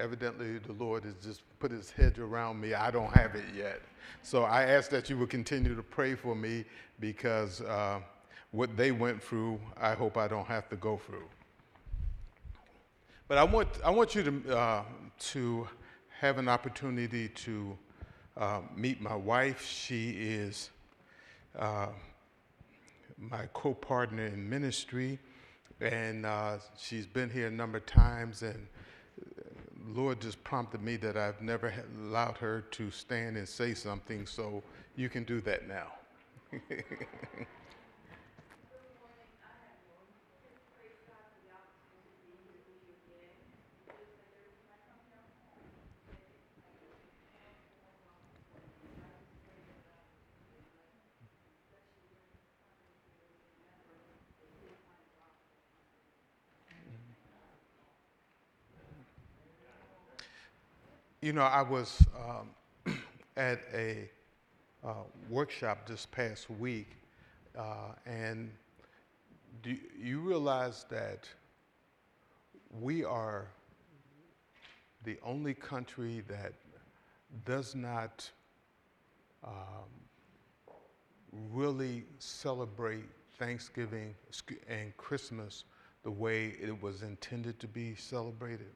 evidently the Lord has just put his hedge around me. I don't have it yet. So I ask that you would continue to pray for me because what they went through, I hope I don't have to go through. But I want you to have an opportunity to meet my wife. She is my co-partner in ministry, and she's been here a number of times, and Lord just prompted me that I've never allowed her to stand and say something, so you can do that now. You know, I was at a workshop this past week, and do you realize that we are the only country that does not really celebrate Thanksgiving and Christmas the way it was intended to be celebrated?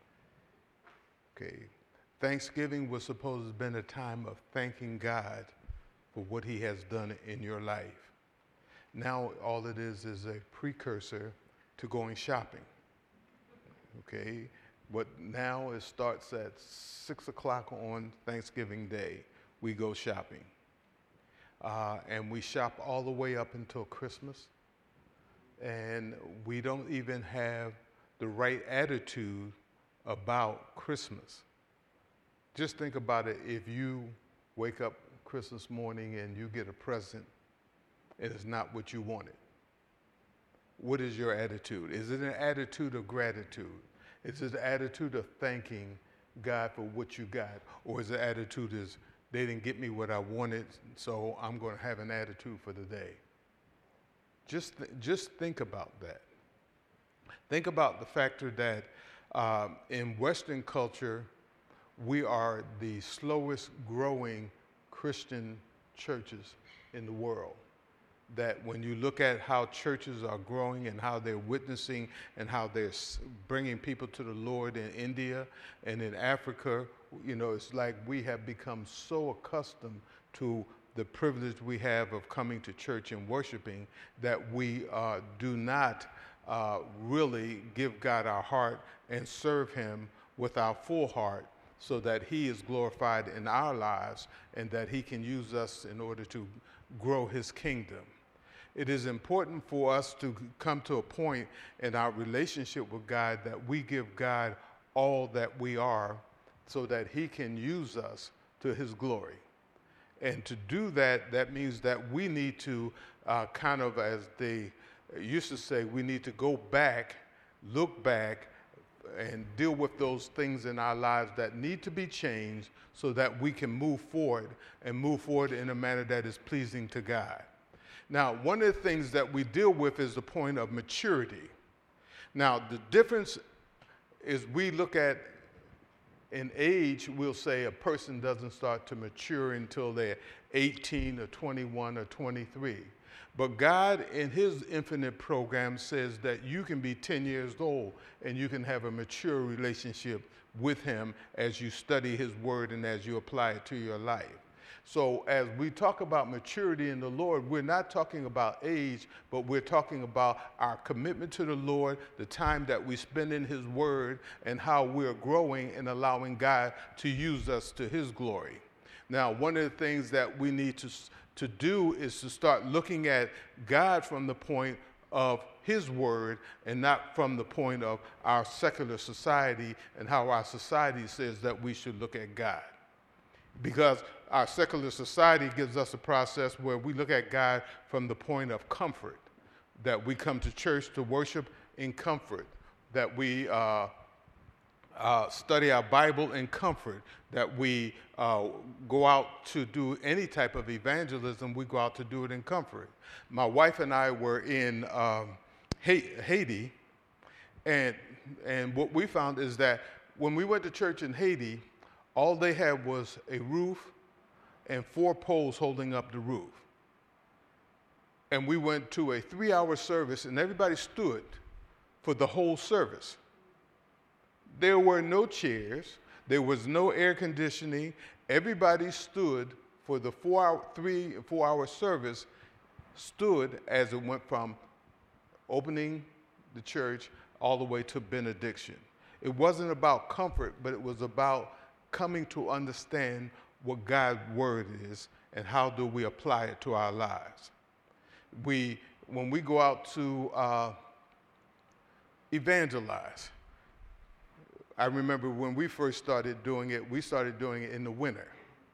Okay. Thanksgiving was supposed to have been a time of thanking God for what he has done in your life. Now all it is a precursor to going shopping. Okay? But now it starts at 6 o'clock on Thanksgiving Day. We go shopping. And we shop all the way up until Christmas. And we don't even have the right attitude about Christmas. Just think about it. If you wake up Christmas morning and you get a present and it's not what you wanted, what is your attitude? Is it an attitude of gratitude? Is it an attitude of thanking God for what you got? Or is the attitude is they didn't get me what I wanted, so I'm going to have an attitude for the day? Just think about that. Think about the factor that in Western culture, we are the slowest growing Christian churches in the world. That when you look at how churches are growing and how they're witnessing and how they're bringing people to the Lord in India and in Africa, you know, it's like we have become so accustomed to the privilege we have of coming to church and worshiping that we do not really give God our heart and serve him with our full heart, so that he is glorified in our lives and that he can use us in order to grow his kingdom. It is important for us to come to a point in our relationship with God that we give God all that we are so that he can use us to his glory. And to do that, that means that we need to kind of, as they used to say, we need to go back, look back, and deal with those things in our lives that need to be changed so that we can move forward in a manner that is pleasing to God. Now, one of the things that we deal with is the point of maturity. Now, the difference is we look at in age, we'll say a person doesn't start to mature until they're 18 or 21 or 23. But God, in his infinite program, says that you can be 10 years old and you can have a mature relationship with him as you study his word and as you apply it to your life. So as we talk about maturity in the Lord, we're not talking about age, but we're talking about our commitment to the Lord, the time that we spend in his word, and how we're growing and allowing God to use us to his glory. Now, one of the things that we need to do is to start looking at God from the point of his word and not from the point of our secular society and how our society says that we should look at God. Because our secular society gives us a process where we look at God from the point of comfort, that we come to church to worship in comfort, that we study our Bible in comfort, that we go out to do any type of evangelism, we go out to do it in comfort. My wife and I were in Haiti, and what we found is that when we went to church in Haiti, all they had was a roof and 4 poles holding up the roof. And we went to a 3-hour service, and everybody stood for the whole service. There were no chairs. There was no air conditioning. Everybody stood for the 3 and 4 hour service, stood as it went from opening the church all the way to benediction. It wasn't about comfort, but it was about coming to understand what God's word is and how do we apply it to our lives. When we go out to evangelize, I remember when we first started doing it, we started doing it in the winter.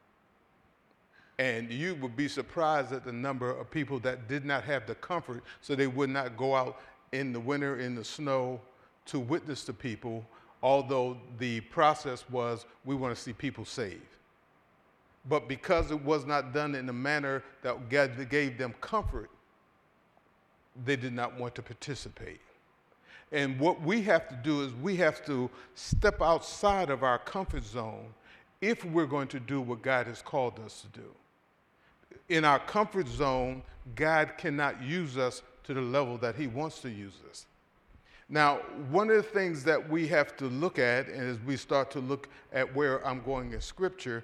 And you would be surprised at the number of people that did not have the comfort, so they would not go out in the winter, in the snow, to witness to people, although the process was we want to see people saved. But because it was not done in a manner that gave them comfort, they did not want to participate. And what we have to do is we have to step outside of our comfort zone if we're going to do what God has called us to do. In our comfort zone, God cannot use us to the level that he wants to use us. Now, one of the things that we have to look at, and as we start to look at where I'm going in Scripture,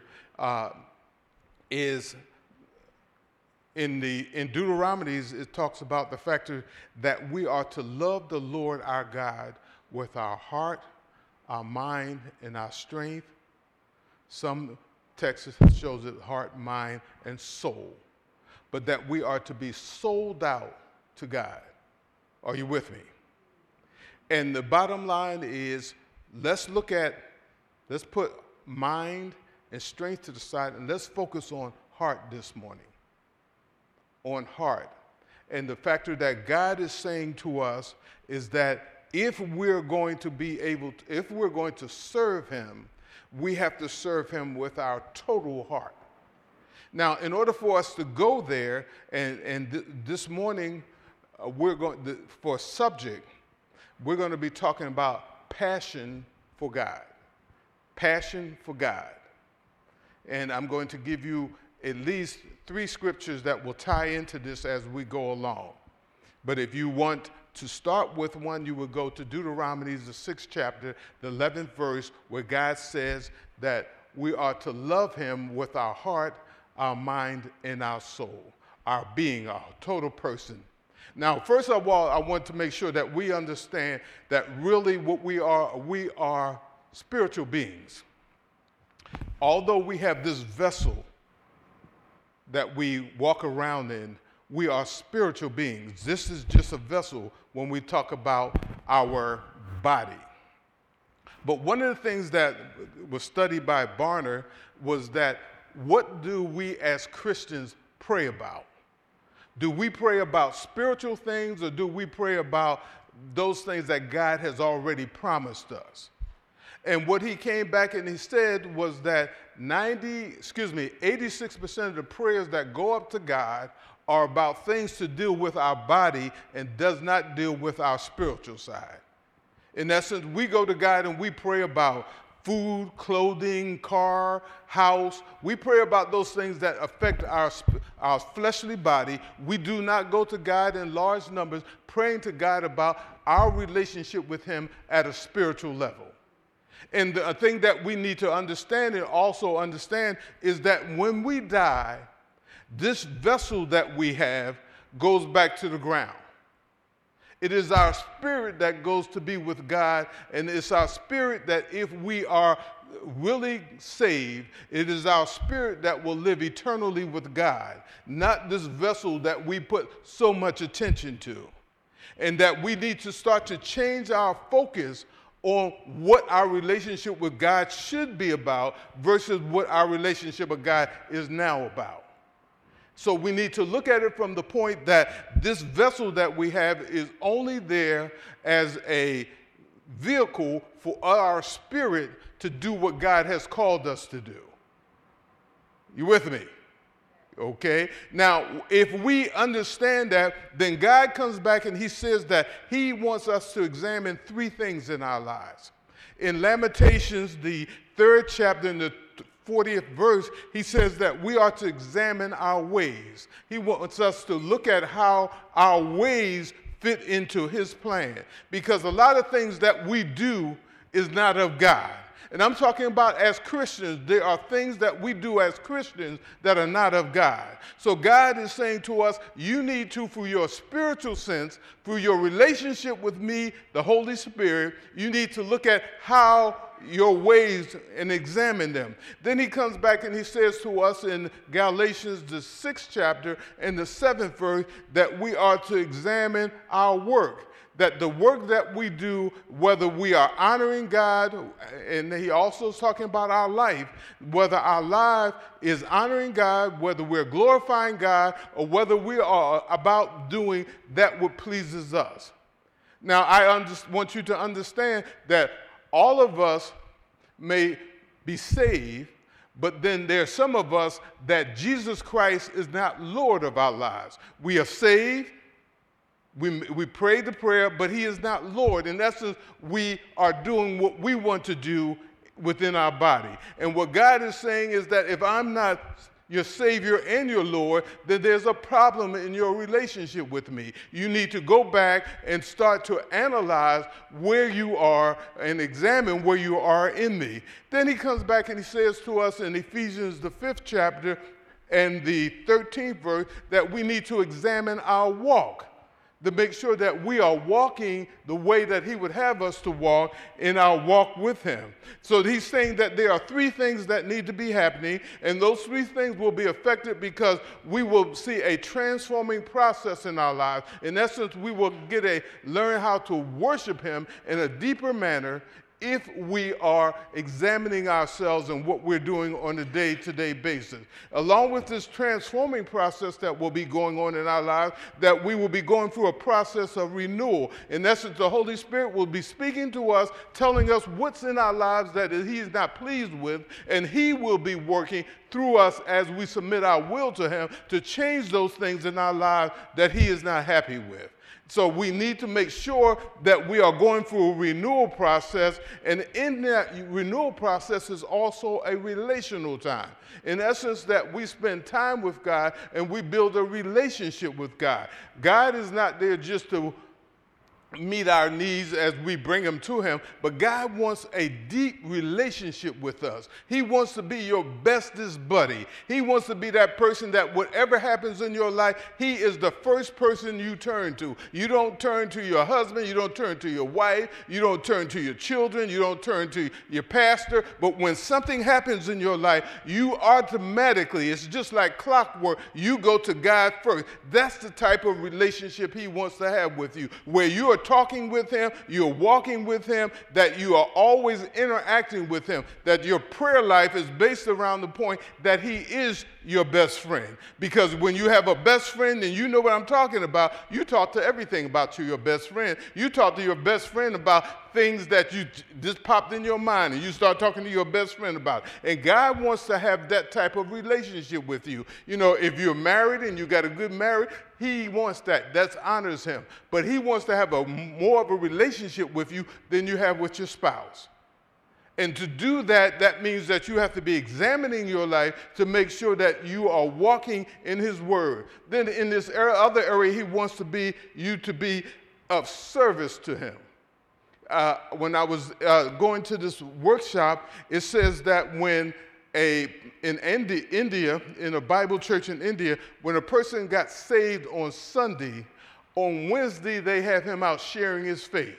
is in Deuteronomy, it talks about the fact that we are to love the Lord our God with our heart, our mind, and our strength. Some texts shows it heart, mind, and soul. But that we are to be sold out to God. Are you with me? And the bottom line is, let's put mind and strength to the side, and let's focus on heart this morning. On heart. And the factor that God is saying to us is that if we're going to serve him, we have to serve him with our total heart. Now, in order for us to go there, this morning, for subject, we're going to be talking about passion for God. Passion for God. And I'm going to give you at least 3 scriptures that will tie into this as we go along. But if you want to start with one, you will go to Deuteronomy, the 6th chapter, the 11th verse, where God says that we are to love him with our heart, our mind, and our soul, our being, our total person. Now, first of all, I want to make sure that we understand that really what we are spiritual beings. Although we have this vessel that we walk around in, we are spiritual beings. This is just a vessel when we talk about our body. But one of the things that was studied by Barner was that what do we as Christians pray about? Do we pray about spiritual things, or do we pray about those things that God has already promised us? And what he came back and he said was that 86% of the prayers that go up to God are about things to deal with our body and does not deal with our spiritual side. In essence, we go to God and we pray about food, clothing, car, house. We pray about those things that affect our fleshly body. We do not go to God in large numbers praying to God about our relationship with him at a spiritual level. And the thing that we need to understand and also understand is that when we die, this vessel that we have goes back to the ground. It is our spirit that goes to be with God, and it's our spirit that if we are really saved, it is our spirit that will live eternally with God, not this vessel that we put so much attention to. And that we need to start to change our focus on what our relationship with God should be about versus what our relationship with God is now about. So we need to look at it from the point that this vessel that we have is only there as a vehicle for our spirit to do what God has called us to do. You with me? Okay? Now, if we understand that, then God comes back and he says that he wants us to examine 3 things in our lives. In Lamentations, the 3rd chapter, in the 40th verse, he says that we are to examine our ways. He wants us to look at how our ways fit into his plan. Because a lot of things that we do is not of God. And I'm talking about as Christians, there are things that we do as Christians that are not of God. So God is saying to us, you need to, through your spiritual sense, through your relationship with me, the Holy Spirit, you need to look at how your ways and examine them. Then he comes back and he says to us in Galatians, the 6th chapter and the 7th verse, that we are to examine our work. That the work that we do, whether we are honoring God, and he also is talking about our life, whether our life is honoring God, whether we're glorifying God, or whether we are about doing that what pleases us. Now, I want you to understand that all of us may be saved, but then there are some of us that Jesus Christ is not Lord of our lives. We are saved. We pray the prayer, but he is not Lord. In essence, we are doing what we want to do within our body. And what God is saying is that if I'm not your Savior and your Lord, then there's a problem in your relationship with me. You need to go back and start to analyze where you are and examine where you are in me. Then he comes back and he says to us in Ephesians, the 5th chapter and the 13th verse, that we need to examine our walk, to make sure that we are walking the way that he would have us to walk in our walk with him. So he's saying that there are 3 things that need to be happening, and those 3 things will be affected because we will see a transforming process in our lives. In essence, we will learn how to worship him in a deeper manner if we are examining ourselves and what we're doing on a day-to-day basis. Along with this transforming process that will be going on in our lives, that we will be going through a process of renewal. In essence, the Holy Spirit will be speaking to us, telling us what's in our lives that he is not pleased with, and he will be working through us as we submit our will to him to change those things in our lives that he is not happy with. So we need to make sure that we are going through a renewal process, and in that renewal process is also a relational time. In essence, that we spend time with God and we build a relationship with God. God is not there just to meet our needs as we bring them to him, but God wants a deep relationship with us. He wants to be your bestest buddy. He wants to be that person that whatever happens in your life, he is the first person you turn to. You don't turn to your husband, you don't turn to your wife, you don't turn to your children, you don't turn to your pastor, but when something happens in your life, you automatically, it's just like clockwork, you go to God first. That's the type of relationship he wants to have with you, where you are talking with him, you're walking with him, that you are always interacting with him, that your prayer life is based around the point that he is your best friend. Because when you have a best friend, and you know what I'm talking about, you talk to everything about your best friend. You talk to your best friend about things that you just popped in your mind, and you start talking to your best friend about it. And God wants to have that type of relationship with you. You know, if you're married and you got a good marriage, he wants that. That honors him. But he wants to have more of a relationship with you than you have with your spouse. And to do that, that means that you have to be examining your life to make sure that you are walking in his word. Then in this other area, he wants you to be of service to him. When I was going to this workshop, it says that when in India, in a Bible church in India, when a person got saved on Sunday, on Wednesday they have him out sharing his faith.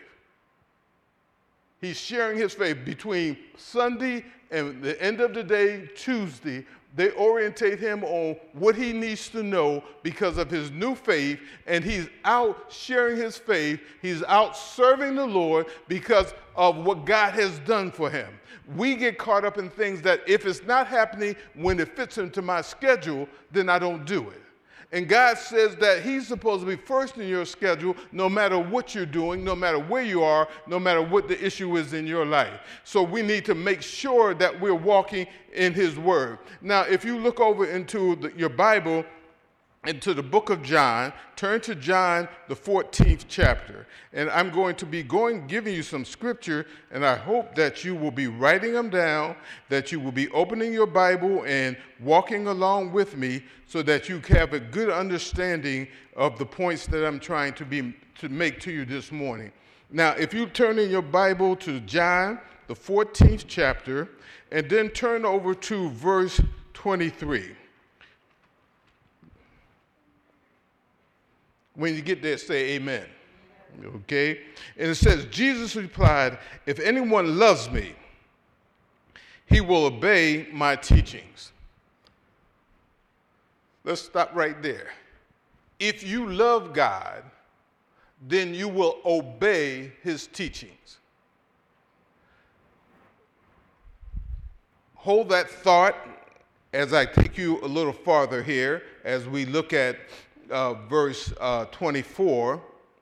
He's sharing his faith between Sunday and the end of the day, Tuesday. They orientate him on what he needs to know because of his new faith, and he's out sharing his faith. He's out serving the Lord because of what God has done for him. We get caught up in things that if it's not happening when it fits into my schedule, then I don't do it. And God says that he's supposed to be first in your schedule no matter what you're doing, no matter where you are, no matter what the issue is in your life. So we need to make sure that we're walking in his word. Now, if you look over into your Bible into the book of John. Turn to John, the 14th chapter. And I'm going to be giving you some scripture, and I hope that you will be writing them down, that you will be opening your Bible and walking along with me so that you have a good understanding of the points that I'm trying to make to you this morning. Now, if you turn in your Bible to John, the 14th chapter, and then turn over to verse 23. When you get there, say amen. Okay? And it says, Jesus replied, "If anyone loves me, he will obey my teachings." Let's stop right there. If you love God, then you will obey his teachings. Hold that thought as I take you a little farther here as we look at verse 24.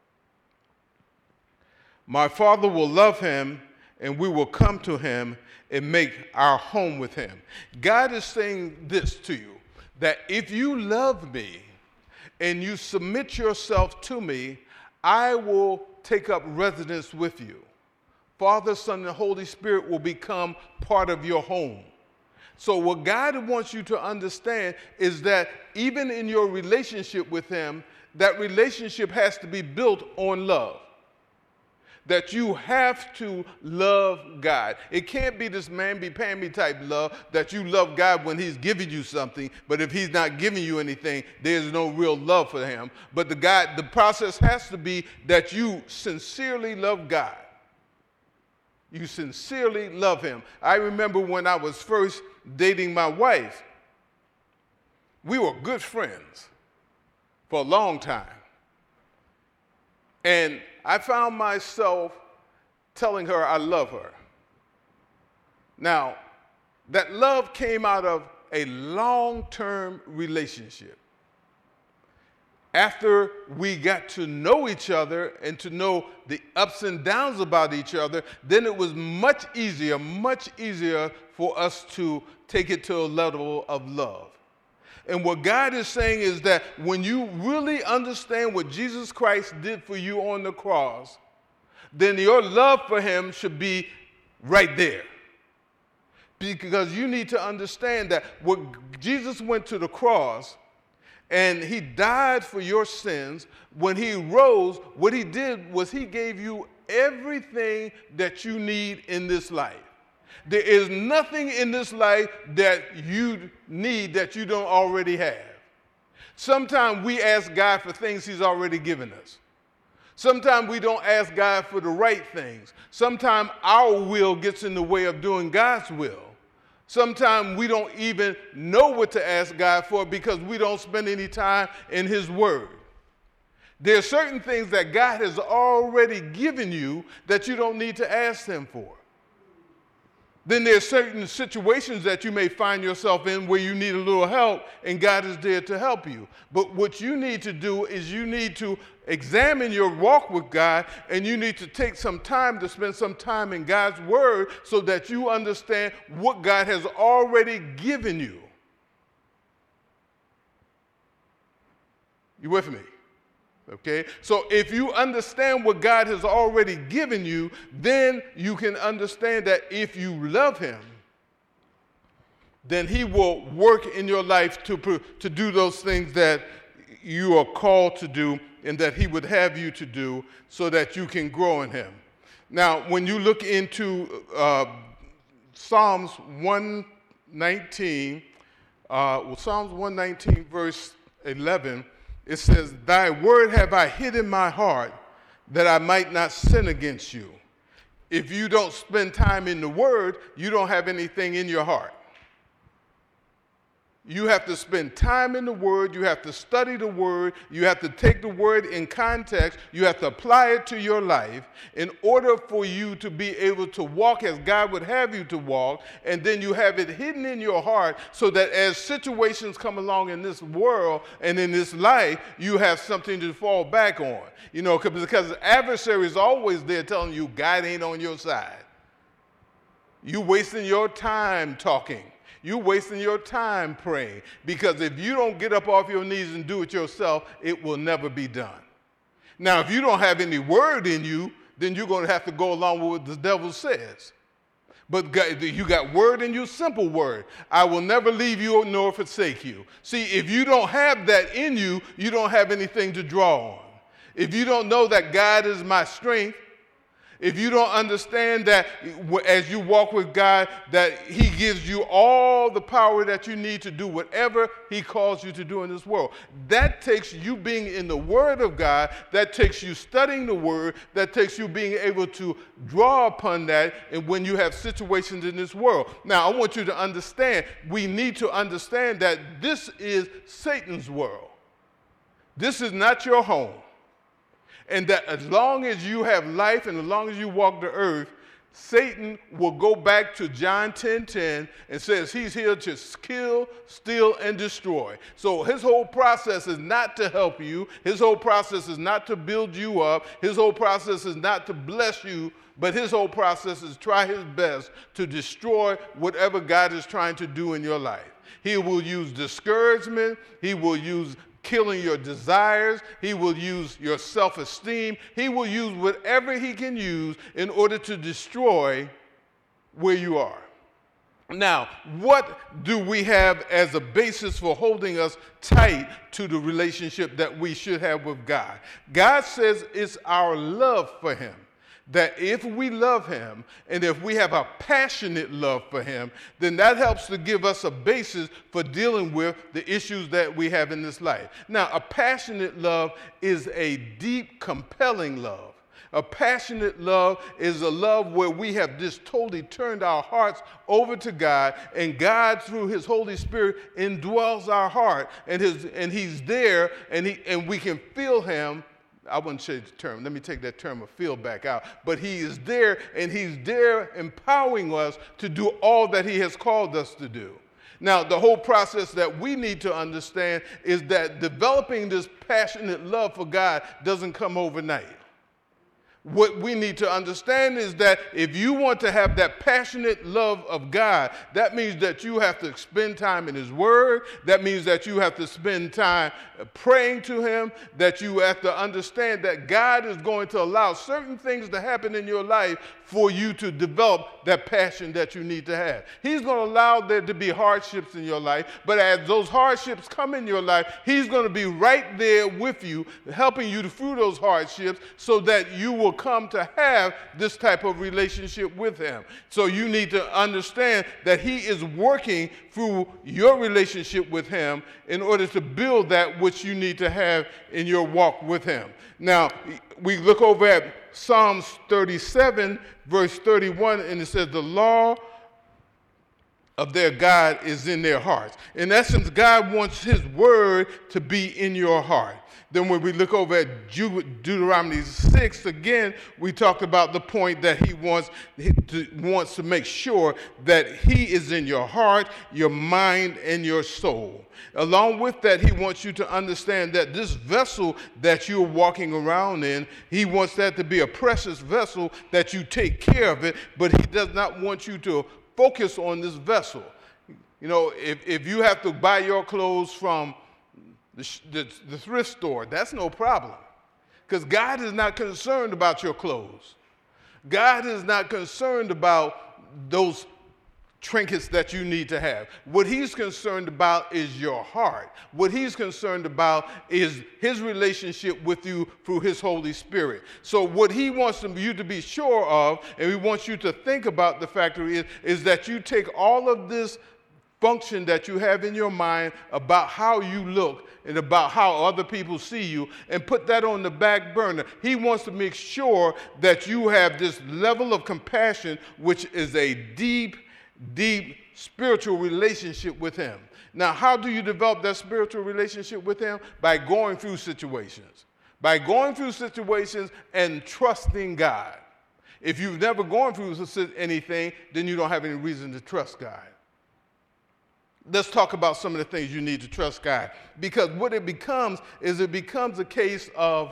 "My Father will love him, and we will come to him and make our home with him." God is saying this to you, that if you love me and you submit yourself to me, I will take up residence with you. Father, Son, and Holy Spirit will become part of your home. So what God wants you to understand is that even in your relationship with him, that relationship has to be built on love. That you have to love God. It can't be this mamby-pamby type love that you love God when he's giving you something, but if he's not giving you anything, there's no real love for him. But the process has to be that you sincerely love God. You sincerely love him. I remember when I was first dating my wife, we were good friends for a long time. And I found myself telling her I love her. Now, that love came out of a long-term relationship. After we got to know each other and to know the ups and downs about each other, then it was much easier for us to take it to a level of love. And what God is saying is that when you really understand what Jesus Christ did for you on the cross, then your love for him should be right there. Because you need to understand that when Jesus went to the cross and he died for your sins, when he rose, what he did was he gave you everything that you need in this life. There is nothing in this life that you need that you don't already have. Sometimes we ask God for things he's already given us. Sometimes we don't ask God for the right things. Sometimes our will gets in the way of doing God's will. Sometimes we don't even know what to ask God for because we don't spend any time in his word. There are certain things that God has already given you that you don't need to ask him for. Then there are certain situations that you may find yourself in where you need a little help, and God is there to help you. But what you need to do is you need to examine your walk with God, and you need to take some time to spend some time in God's word so that you understand what God has already given you. You with me? Okay, so if you understand what God has already given you, then you can understand that if you love him, then he will work in your life to do those things that you are called to do and that he would have you to do so that you can grow in him. Now, when you look into Psalms 119, Psalms 119 verse 11, it says, "Thy word have I hid in my heart, that I might not sin against you." If you don't spend time in the word, you don't have anything in your heart. You have to spend time in the word. You have to study the word. You have to take the word in context. You have to apply it to your life in order for you to be able to walk as God would have you to walk. And then you have it hidden in your heart so that as situations come along in this world and in this life, you have something to fall back on. You know, because the adversary is always there telling you God ain't on your side. You wasting your time talking. You're wasting your time praying, because if you don't get up off your knees and do it yourself, it will never be done. Now, if you don't have any word in you, then you're going to have to go along with what the devil says. But you got word in you, simple word. I will never leave you nor forsake you. See, if you don't have that in you, you don't have anything to draw on. If you don't know that God is my strength, if you don't understand that as you walk with God, that he gives you all the power that you need to do whatever he calls you to do in this world. That takes you being in the Word of God, that takes you studying the Word, that takes you being able to draw upon that and when you have situations in this world. Now, I want you to understand, we need to understand that this is Satan's world. This is not your home. And that as long as you have life and as long as you walk the earth, Satan will go back to John 10:10 and says he's here to kill, steal, and destroy. So his whole process is not to help you. His whole process is not to build you up. His whole process is not to bless you. But his whole process is try his best to destroy whatever God is trying to do in your life. He will use discouragement. He will use killing your desires. He will use your self-esteem. He will use whatever he can use in order to destroy where you are. Now, what do we have as a basis for holding us tight to the relationship that we should have with God? God says it's our love for him. That if we love him and if we have a passionate love for him, then that helps to give us a basis for dealing with the issues that we have in this life. Now, a passionate love is a deep, compelling love. A passionate love is a love where we have just totally turned our hearts over to God, and God, through his Holy Spirit, indwells our heart, and he's there, and we can feel him. I wouldn't say the term. Let me take that term of feel back out. But he is there, and he's there empowering us to do all that he has called us to do. Now, the whole process that we need to understand is that developing this passionate love for God doesn't come overnight. What we need to understand is that if you want to have that passionate love of God, that means that you have to spend time in his word. That means that you have to spend time praying to him, that you have to understand that God is going to allow certain things to happen in your life for you to develop that passion that you need to have. He's going to allow there to be hardships in your life, but as those hardships come in your life, he's going to be right there with you, helping you through those hardships so that you will come to have this type of relationship with him. So you need to understand that he is working through your relationship with him in order to build that which you need to have in your walk with him. Now, we look over at Psalms 37, verse 31, and it says, the law of their God is in their hearts. In essence, God wants his word to be in your heart. Then when we look over at Deuteronomy 6, again, we talked about the point that he wants to make sure that he is in your heart, your mind, and your soul. Along with that, he wants you to understand that this vessel that you're walking around in, he wants that to be a precious vessel, that you take care of it, but he does not want you to focus on this vessel. You know, if you have to buy your clothes from the thrift store, that's no problem, because God is not concerned about your clothes. God is not concerned about those trinkets that you need to have. What he's concerned about is your heart. What he's concerned about is his relationship with you through his Holy Spirit. So what he wants you to be sure of, and he wants you to think about the factor is that you take all of this function that you have in your mind about how you look and about how other people see you, and put that on the back burner. He wants to make sure that you have this level of compassion, which is a deep, deep spiritual relationship with him. Now, how do you develop that spiritual relationship with him? By going through situations. By going through situations and trusting God. If you've never gone through anything, then you don't have any reason to trust God. Let's talk about some of the things you need to trust God. Because what it becomes is a case of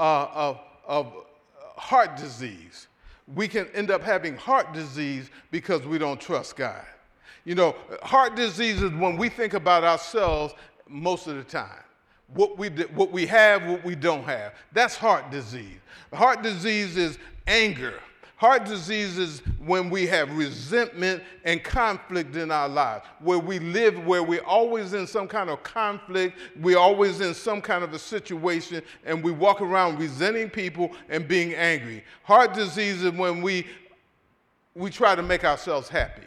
heart disease. We can end up having heart disease because we don't trust God. You know, heart disease is when we think about ourselves most of the time. What we have, what we don't have. That's heart disease. Heart disease is anger. Heart disease is when we have resentment and conflict in our lives, where we live, where we're always in some kind of conflict, we're always in some kind of a situation, and we walk around resenting people and being angry. Heart disease is when we try to make ourselves happy.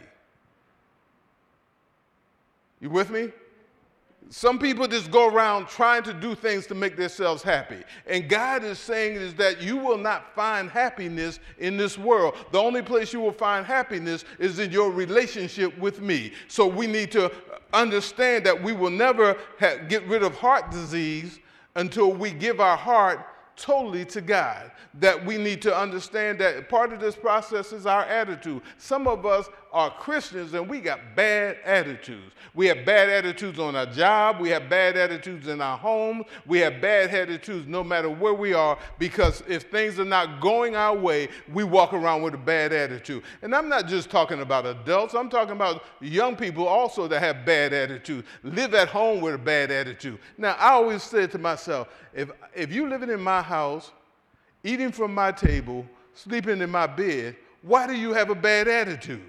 You with me? Some people just go around trying to do things to make themselves happy. And God is saying is that you will not find happiness in this world. The only place you will find happiness is in your relationship with me. So we need to understand that we will never get rid of heart disease until we give our heart totally to God. That we need to understand that part of this process is our attitude. Some of us are Christians and we got bad attitudes. We have bad attitudes on our job. We have bad attitudes in our homes. We have bad attitudes no matter where we are, because if things are not going our way, we walk around with a bad attitude. And I'm not just talking about adults. I'm talking about young people also that have bad attitudes, live at home with a bad attitude. Now, I always say to myself, if you living in my house, eating from my table, sleeping in my bed, why do you have a bad attitude?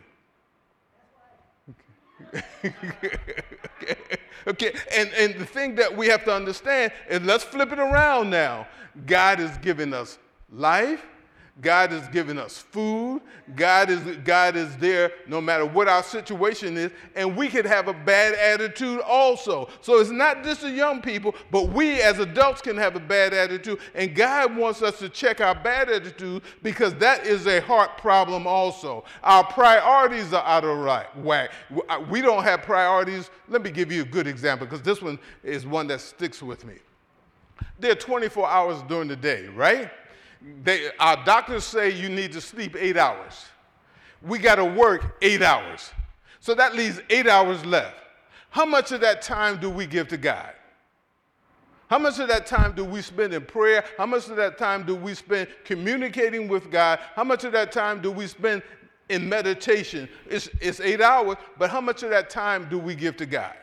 Okay. And the thing that we have to understand is, let's flip it around now. God has given us life. God has given us food. God is there no matter what our situation is, and we could have a bad attitude also. So it's not just the young people, but we as adults can have a bad attitude, and God wants us to check our bad attitude, because that is a heart problem also. Our priorities are out of whack. We don't have priorities. Let me give you a good example, because this one is one that sticks with me. There are 24 hours during the day, right? Our doctors say you need to sleep 8 hours. We got to work 8 hours. So that leaves 8 hours left. How much of that time do we give to God? How much of that time do we spend in prayer? How much of that time do we spend communicating with God? How much of that time do we spend in meditation? It's 8 hours, but how much of that time do we give to God?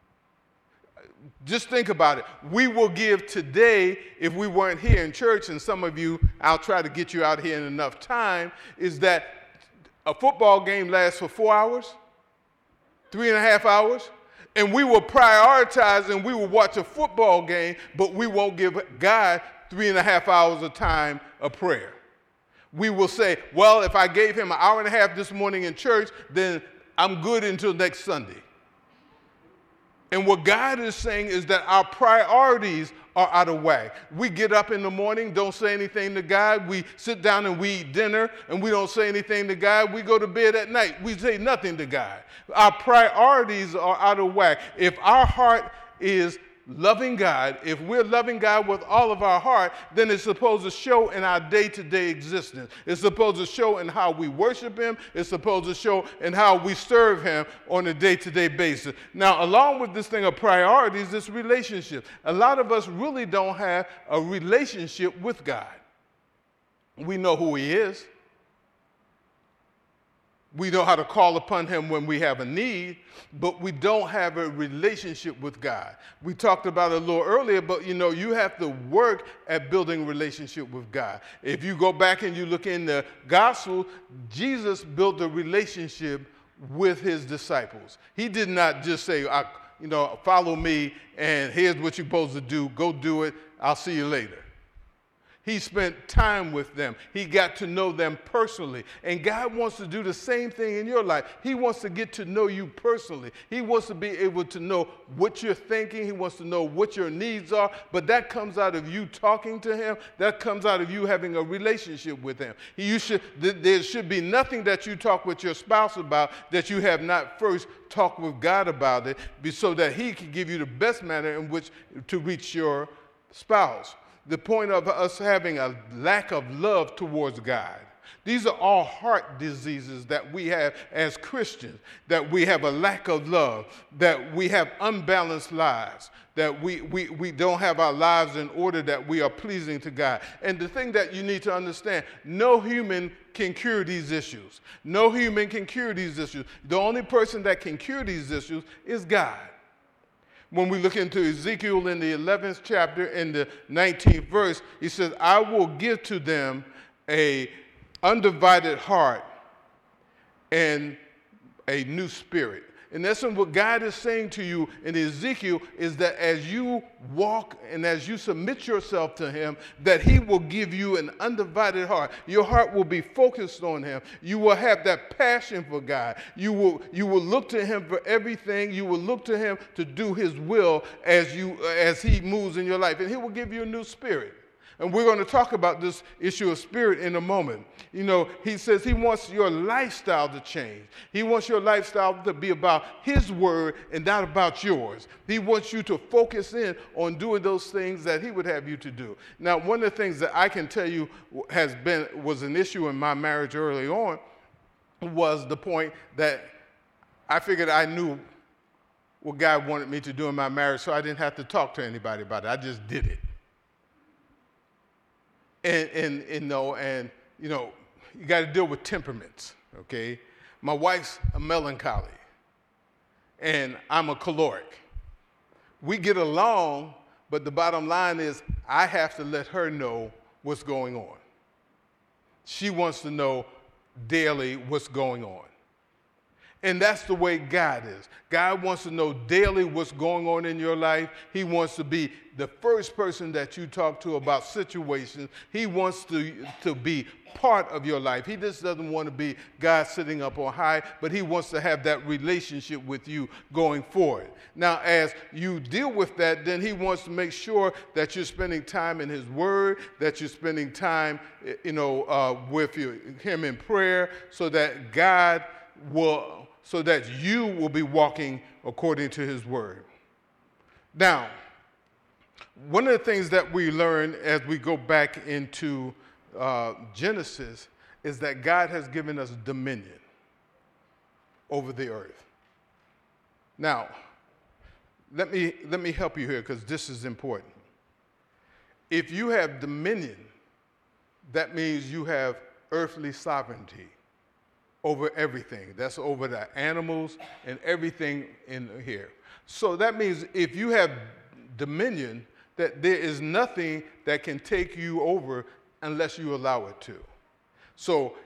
Just think about it. We will give today, if we weren't here in church, and some of you, I'll try to get you out here in enough time, is that a football game lasts for 4 hours, 3.5 hours, and we will prioritize and we will watch a football game, but we won't give God 3.5 hours of time of prayer. We will say, well, if I gave him an hour and a half this morning in church, then I'm good until next Sunday. And what God is saying is that our priorities are out of whack. We get up in the morning, don't say anything to God. We sit down and we eat dinner, and we don't say anything to God. We go to bed at night. We say nothing to God. Our priorities are out of whack. If our heart is loving God, if we're loving God with all of our heart, then it's supposed to show in our day-to-day existence. It's supposed to show in how we worship him. It's supposed to show in how we serve him on a day-to-day basis. Now, along with this thing of priorities, this relationship. A lot of us really don't have a relationship with God. We know who he is. We know how to call upon him when we have a need, but we don't have a relationship with God. We talked about it a little earlier, but you have to work at building a relationship with God. If you go back and you look in the gospel, Jesus built a relationship with his disciples. He did not just say, follow me, and here's what you're supposed to do. Go do it. I'll see you later. He spent time with them. He got to know them personally. And God wants to do the same thing in your life. He wants to get to know you personally. He wants to be able to know what you're thinking. He wants to know what your needs are. But that comes out of you talking to him. That comes out of you having a relationship with him. There should be nothing that you talk with your spouse about that you have not first talked with God about it, so that he can give you the best manner in which to reach your spouse. The point of us having a lack of love towards God, These are all heart diseases that we have as Christians, that we have a lack of love, that we have unbalanced lives, that we don't have our lives in order, that we are pleasing to God. And the thing that you need to understand, no human can cure these issues. No human can cure these issues. The only person that can cure these issues is God. When we look into Ezekiel in the 11th chapter, in the 19th verse, he says, I will give to them a undivided heart and a new spirit. In essence, what God is saying to you in Ezekiel is that as you walk and as you submit yourself to him, that he will give you an undivided heart. Your heart will be focused on him. You will have that passion for God. You will look to him for everything. You will look to him to do his will as he moves in your life. And he will give you a new spirit. And we're going to talk about this issue of spirit in a moment. You know, he says he wants your lifestyle to change. He wants your lifestyle to be about his word and not about yours. He wants you to focus on doing those things that he would have you to do. Now, one of the things that I can tell you was an issue in my marriage early on was the point that I figured I knew what God wanted me to do in my marriage, so I didn't have to talk to anybody about it. I just did it. And you got to deal with temperaments, okay? My wife's a melancholy, and I'm a choleric. We get along, but the bottom line is I have to let her know what's going on. She wants to know daily what's going on. And that's the way God is. God wants to know daily what's going on in your life. He wants to be the first person that you talk to about situations. He wants to be part of your life. He just doesn't want to be God sitting up on high, but he wants to have that relationship with you going forward. Now, as you deal with that, then he wants to make sure that you're spending time in his word, that you're spending time, with him in prayer, so that you will be walking according to his word. Now, one of the things that we learn as we go back into Genesis is that God has given us dominion over the earth. Now, let me help you here because this is important. If you have dominion, that means you have earthly sovereignty over everything. That's over the animals and everything in here. So that means if you have dominion, that there is nothing that can take you over unless you allow it to. So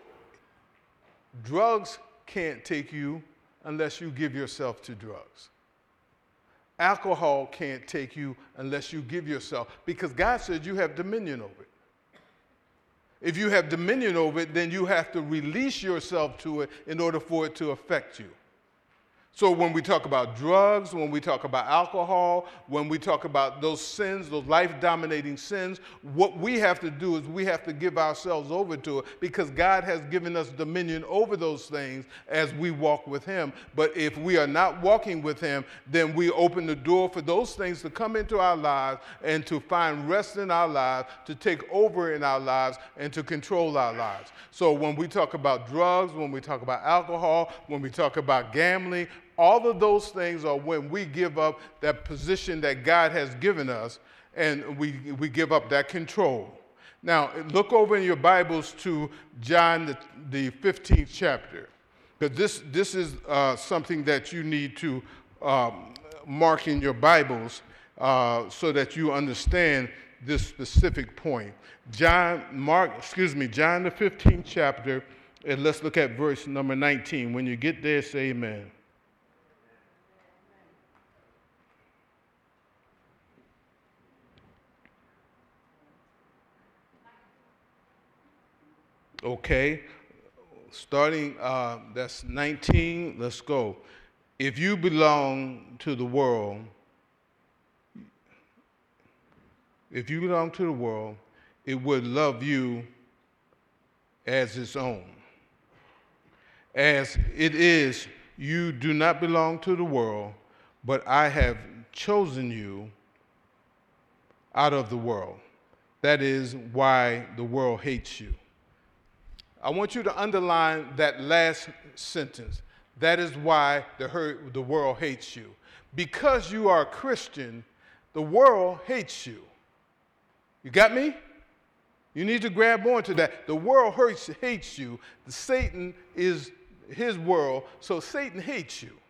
drugs can't take you unless you give yourself to drugs. Alcohol can't take you unless you give yourself, because God said you have dominion over it. If you have dominion over it, then you have to release yourself to it in order for it to affect you. So when we talk about drugs, when we talk about alcohol, when we talk about those sins, those life-dominating sins, what we have to do is we have to give ourselves over to it, because God has given us dominion over those things as we walk with him. But if we are not walking with him, then we open the door for those things to come into our lives and to find rest in our lives, to take over in our lives, and to control our lives. So when we talk about drugs, when we talk about alcohol, when we talk about gambling, all of those things are when we give up that position that God has given us, and we give up that control. Now, look over in your Bibles to John, the 15th chapter, because this is something that you need to mark in your Bibles so that you understand this specific point. John the 15th chapter, and let's look at verse number 19. When you get there, say amen. Okay, starting, that's 19, let's go. If you belong to the world, it would love you as its own. As it is, you do not belong to the world, but I have chosen you out of the world. That is why the world hates you. I want you to underline that last sentence. That is why the world hates you. Because you are a Christian, the world hates you. You got me? You need to grab onto that. The world hates you. Satan is his world, so Satan hates you.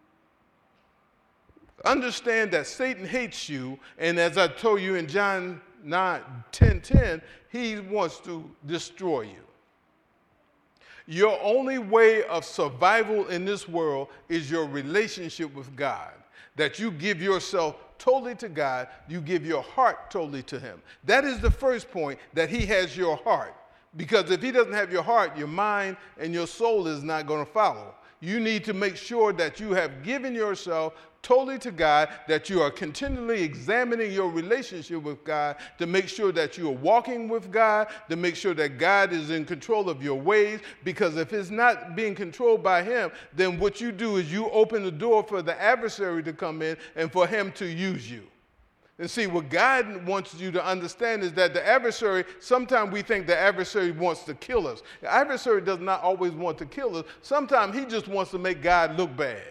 Understand that Satan hates you, and as I told you in John 10:10, he wants to destroy you. Your only way of survival in this world is your relationship with God, that you give yourself totally to God, you give your heart totally to him. That is the first point, that he has your heart. Because if he doesn't have your heart, your mind and your soul is not going to follow. You need to make sure that you have given yourself totally to God, that you are continually examining your relationship with God to make sure that you are walking with God, to make sure that God is in control of your ways. Because if it's not being controlled by him, then what you do is you open the door for the adversary to come in and for him to use you. And see, what God wants you to understand is that the adversary, sometimes we think the adversary wants to kill us. The adversary does not always want to kill us. Sometimes he just wants to make God look bad.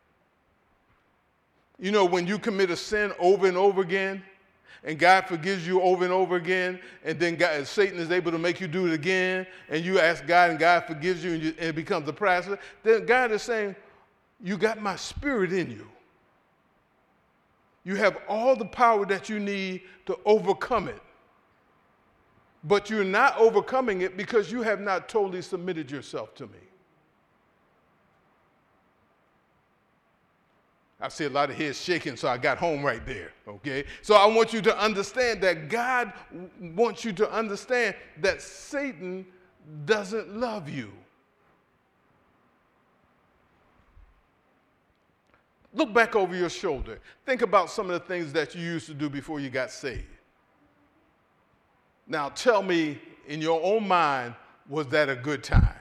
You know, when you commit a sin over and over again, and God forgives you over and over again, and then Satan is able to make you do it again, and you ask God, and God forgives you, and it becomes a process, then God is saying, you got my spirit in you. You have all the power that you need to overcome it. But you're not overcoming it because you have not totally submitted yourself to me. I see a lot of heads shaking, so I got home right there, okay? So I want you to understand that God wants you to understand that Satan doesn't love you. Look back over your shoulder. Think about some of the things that you used to do before you got saved. Now tell me, in your own mind, was that a good time?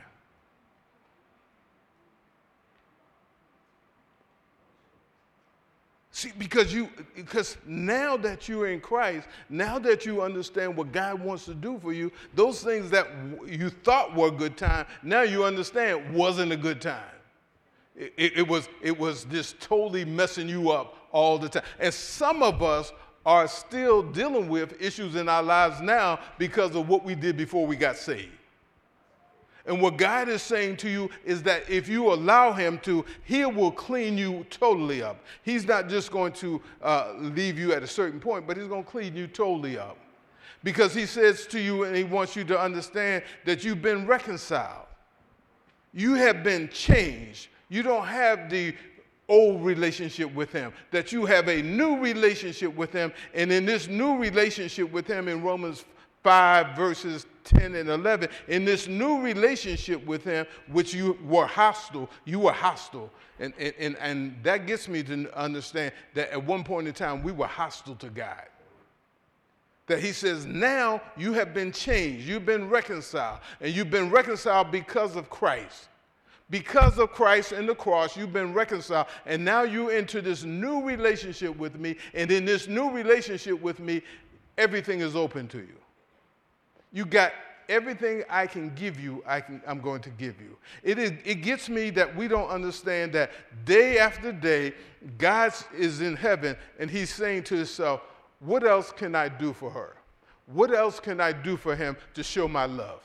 See, because now that you're in Christ, now that you understand what God wants to do for you, those things that you thought were a good time, now you understand wasn't a good time. It was just totally messing you up all the time. And some of us are still dealing with issues in our lives now because of what we did before we got saved. And what God is saying to you is that if you allow him to, he will clean you totally up. He's not just going to leave you at a certain point, but he's going to clean you totally up. Because he says to you, and he wants you to understand that you've been reconciled. You have been changed. You don't have the old relationship with him, that you have a new relationship with him. And in this new relationship with him, in Romans 5 verses 10 and 11, in this new relationship with him, which you were hostile. And that gets me to understand that at one point in time, we were hostile to God. That he says, now you have been changed, you've been reconciled, and you've been reconciled because of Christ. Because of Christ and the cross, you've been reconciled, and now you enter this new relationship with me, and in this new relationship with me, everything is open to you. You got everything I can give you, I'm going to give you. It gets me that we don't understand that day after day, God is in heaven, and he's saying to himself, what else can I do for her? What else can I do for him to show my love?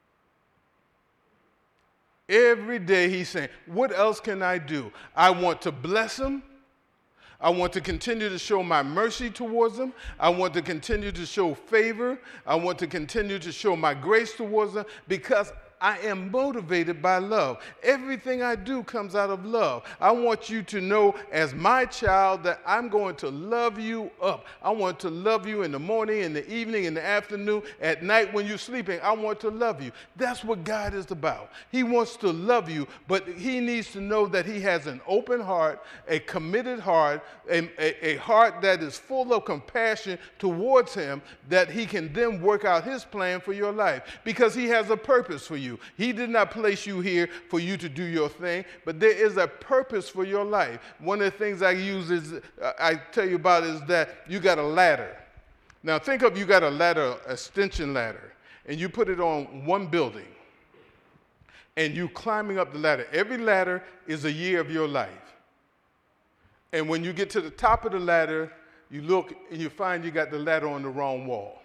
Every day he's saying, what else can I do? I want to bless him. I want to continue to show my mercy towards them. I want to continue to show favor. I want to continue to show my grace towards them because I am motivated by love. Everything I do comes out of love. I want you to know as my child that I'm going to love you up. I want to love you in the morning, in the evening, in the afternoon, at night when you're sleeping. I want to love you. That's what God is about. He wants to love you, but he needs to know that he has an open heart, a committed heart, a heart that is full of compassion towards him, that he can then work out his plan for your life because he has a purpose for you. He did not place you here for you to do your thing, but there is a purpose for your life. One of the things I tell you about is that you got a ladder. Now think of you got a ladder, extension ladder, and you put it on one building. and you climbing up the ladder. Every ladder is a year of your life. And when you get to the top of the ladder, you look and you find you got the ladder on the wrong wall.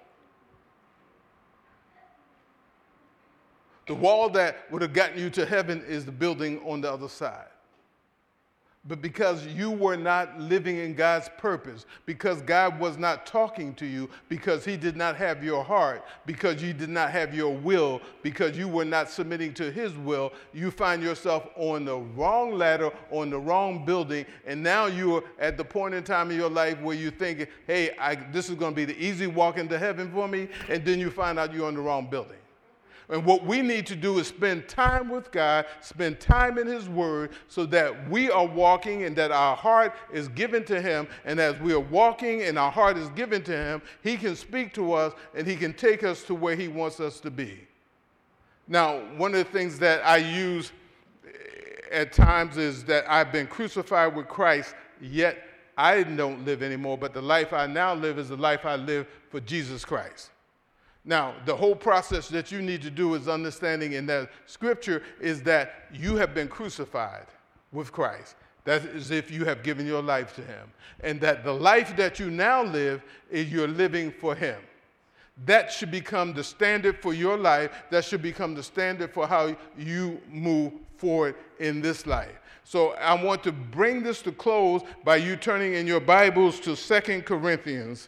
The wall that would have gotten you to heaven is the building on the other side. But because you were not living in God's purpose, because God was not talking to you, because he did not have your heart, because you did not have your will, because you were not submitting to his will, you find yourself on the wrong ladder, on the wrong building, and now you're at the point in time in your life where you're thinking, hey, this is going to be the easy walk into heaven for me, and then you find out you're on the wrong building. And what we need to do is spend time with God, spend time in his word, so that we are walking and that our heart is given to him. And as we are walking and our heart is given to him, he can speak to us and he can take us to where he wants us to be. Now, one of the things that I use at times is that I've been crucified with Christ, yet I don't live anymore, but the life I now live is the life I live for Jesus Christ. Now, the whole process that you need to do is understanding in that scripture is that you have been crucified with Christ. That is if you have given your life to him. And that the life that you now live is you're living for him. That should become the standard for your life. That should become the standard for how you move forward in this life. So I want to bring this to close by you turning in your Bibles to 2 Corinthians.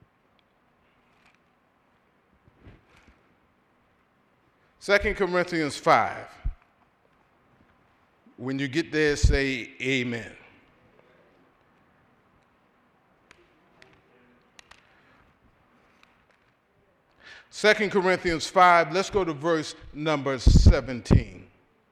2 Corinthians 5. When you get there, say amen. Second Corinthians 5, let's go to verse number 17.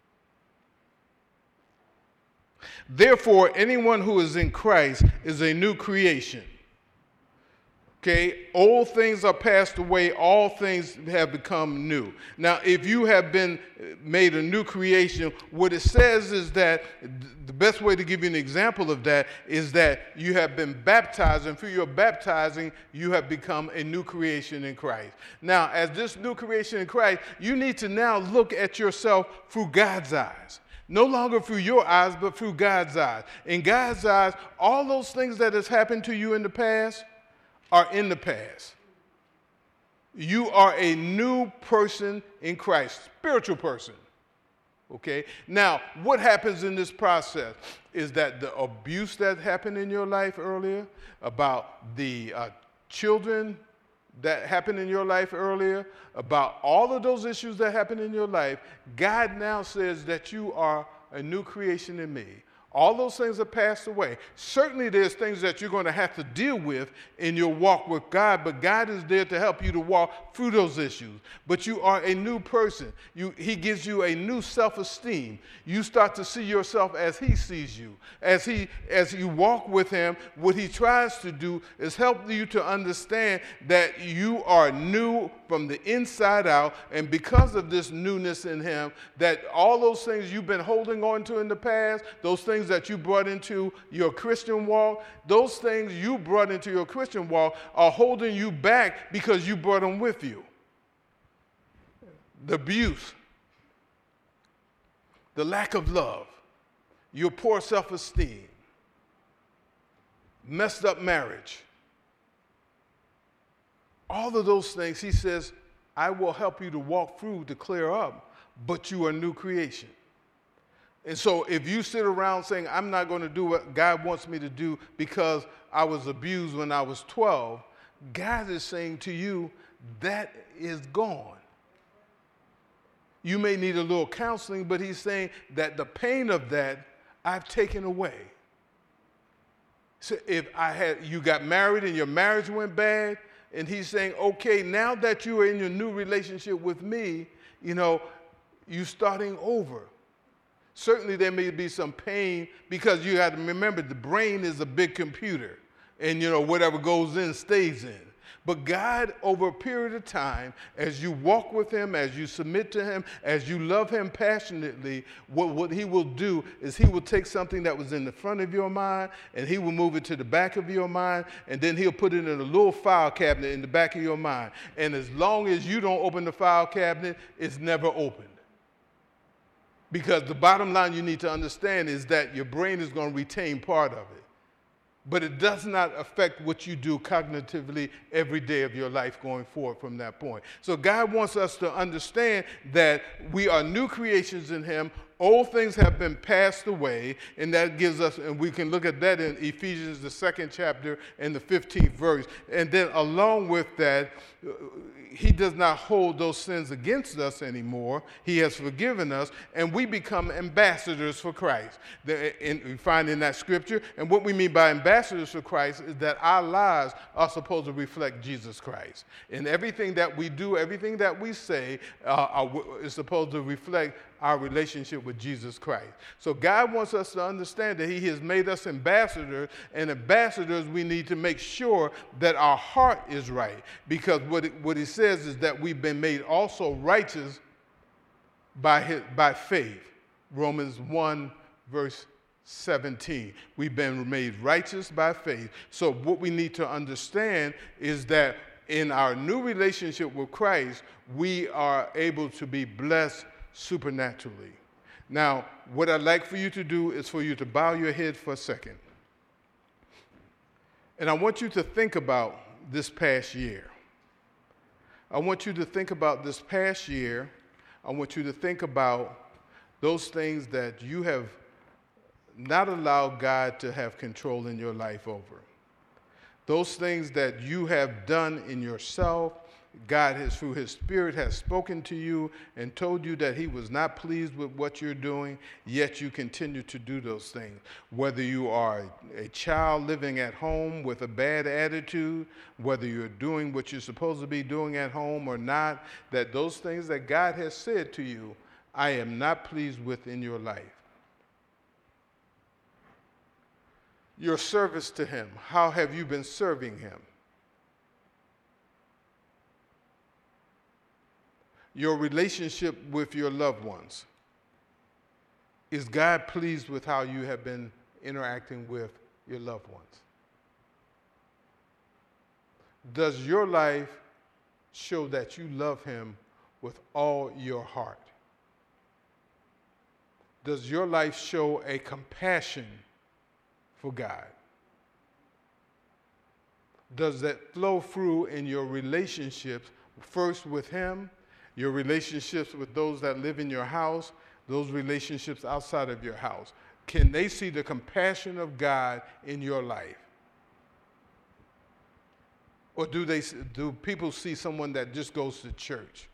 Therefore, anyone who is in Christ is a new creation. Okay, old things are passed away, all things have become new. Now, if you have been made a new creation, what it says is that the best way to give you an example of that is that you have been baptized, and through your baptizing, you have become a new creation in Christ. Now, as this new creation in Christ, you need to now look at yourself through God's eyes. No longer through your eyes, but through God's eyes. In God's eyes, all those things that has happened to you in the past are in the past. You are a new person in Christ, spiritual person. Okay? Now, what happens in this process is that the abuse that happened in your life earlier, about the children that happened in your life earlier, about all of those issues that happened in your life, God now says that you are a new creation in me. All those things have passed away. Certainly there's things that you're going to have to deal with in your walk with God, but God is there to help you to walk through those issues. But you are a new person. He gives you a new self-esteem. You start to see yourself as he sees you. As you walk with him, what he tries to do is help you to understand that you are new from the inside out, and because of this newness in him, that all those things you've been holding on to in the past, those things that you brought into your Christian walk, those things you brought into your Christian walk are holding you back because you brought them with you. The abuse, the lack of love, your poor self-esteem, messed up marriage. All of those things, he says, I will help you to walk through to clear up, but you are a new creation. And so if you sit around saying, I'm not going to do what God wants me to do because I was abused when I was 12, God is saying to you, that is gone. You may need a little counseling, but he's saying that the pain of that, I've taken away. So if you got married and your marriage went bad, and he's saying, okay, now that you are in your new relationship with me, you're starting over. Certainly there may be some pain because you have to remember the brain is a big computer and whatever goes in stays in. But God, over a period of time, as you walk with him, as you submit to him, as you love him passionately, what he will do is he will take something that was in the front of your mind and he will move it to the back of your mind, and then he'll put it in a little file cabinet in the back of your mind. And as long as you don't open the file cabinet, it's never opened. Because the bottom line you need to understand is that your brain is going to retain part of it. But it does not affect what you do cognitively every day of your life going forward from that point. So God wants us to understand that we are new creations in him. Old things have been passed away, and that gives us, and we can look at that in Ephesians, the 2nd chapter and the 15th verse. And then along with that, he does not hold those sins against us anymore. He has forgiven us, and we become ambassadors for Christ. We find in that scripture, and what we mean by ambassadors for Christ is that our lives are supposed to reflect Jesus Christ. And everything that we do, everything that we say is supposed to reflect our relationship with Jesus Christ. So God wants us to understand that he has made us ambassadors, and ambassadors, we need to make sure that our heart is right. Because what he says is that we've been made also righteous by faith. Romans 1, verse 17. We've been made righteous by faith. So what we need to understand is that in our new relationship with Christ, we are able to be blessed supernaturally. Now, what I'd like for you to do is for you to bow your head for a second. And I want you to think about this past year. I want you to think about this past year. I want you to think about those things that you have not allowed God to have control in your life over. Those things that you have done in yourself. God has, through his Spirit, has spoken to you and told you that he was not pleased with what you're doing, yet you continue to do those things. Whether you are a child living at home with a bad attitude, whether you're doing what you're supposed to be doing at home or not, that those things that God has said to you, I am not pleased with in your life. Your service to him, how have you been serving him? Your relationship with your loved ones. Is God pleased with how you have been interacting with your loved ones? Does your life show that you love him with all your heart? Does your life show a compassion for God? Does that flow through in your relationships, first with him, your relationships with those that live in your house, those relationships outside of your house? Can they see the compassion of God in your life? Or do people see someone that just goes to church?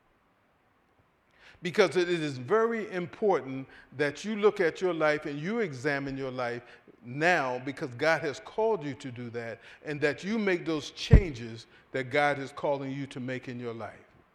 Because it is very important that you look at your life and you examine your life now, because God has called you to do that, and that you make those changes that God is calling you to make in your life,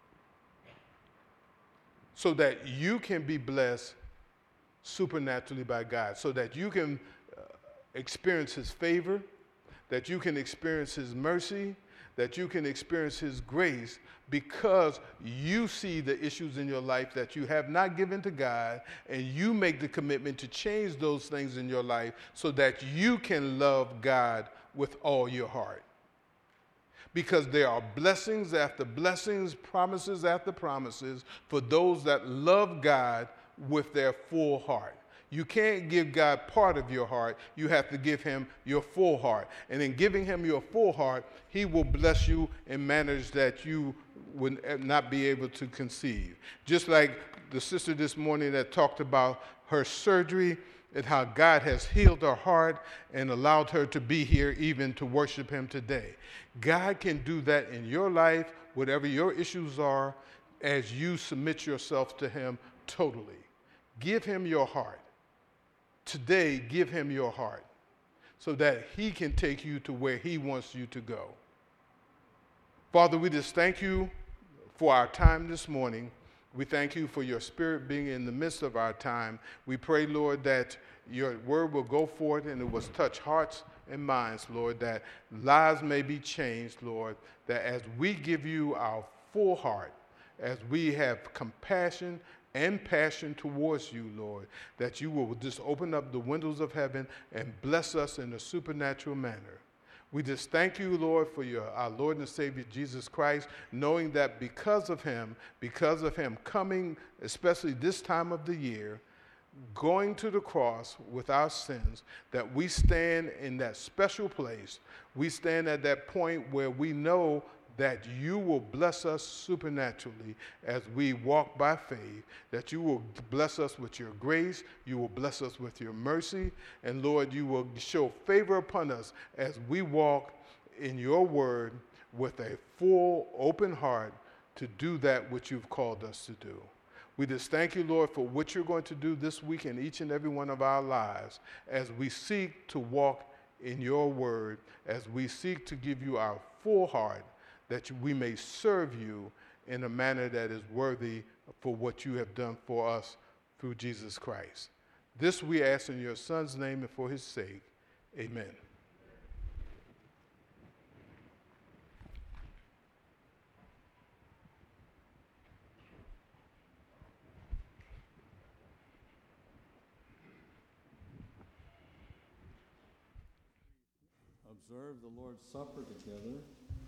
so that you can be blessed supernaturally by God, so that you can experience his favor, that you can experience his mercy, that you can experience his grace, because you see the issues in your life that you have not given to God, and you make the commitment to change those things in your life so that you can love God with all your heart. Because there are blessings after blessings, promises after promises for those that love God with their full heart. You can't give God part of your heart. You have to give him your full heart. And in giving him your full heart, he will bless you in manners that you would not be able to conceive. Just like the sister this morning that talked about her surgery and how God has healed her heart and allowed her to be here even to worship him today. God can do that in your life, whatever your issues are, as you submit yourself to him totally. Give him your heart. Today, give him your heart so that he can take you to where he wants you to go. Father, we just thank you for our time this morning. We thank you for your Spirit being in the midst of our time. We pray, Lord, that your word will go forth and it will touch hearts and minds, Lord, that lives may be changed, Lord, that as we give you our full heart, as we have compassion and passion towards you, Lord, that you will just open up the windows of heaven and bless us in a supernatural manner. We just thank you, Lord, for our Lord and Savior, Jesus Christ, knowing that because of him coming, especially this time of the year, going to the cross with our sins, that we stand in that special place. We stand at that point where we know that you will bless us supernaturally as we walk by faith, that you will bless us with your grace, you will bless us with your mercy, and Lord, you will show favor upon us as we walk in your word with a full, open heart to do that which you've called us to do. We just thank you, Lord, for what you're going to do this week in each and every one of our lives as we seek to walk in your word, as we seek to give you our full heart, that we may serve you in a manner that is worthy for what you have done for us through Jesus Christ. This we ask in your Son's name and for his sake. Amen. Observe the Lord's Supper together.